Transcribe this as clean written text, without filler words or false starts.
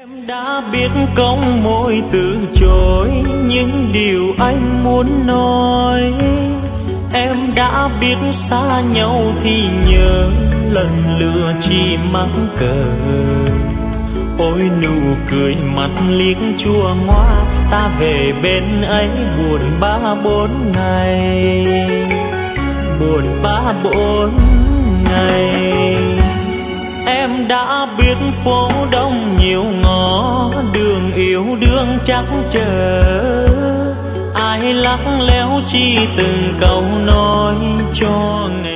Em đã biết cong môi từ chối những điều anh muốn nói. Em đã biết xa nhau thì nhớ lần lựa chỉ mắc cờ. Ôi nụ cười mặt liếc chua ngoa, ta về bên ấy buồn 3-4 ngày, buồn 3-4 ngày. Em đã biết phố đông nhiều ngõ, đường yêu đương chắc chờ. Ai lắc léo chi từng câu nói cho ngày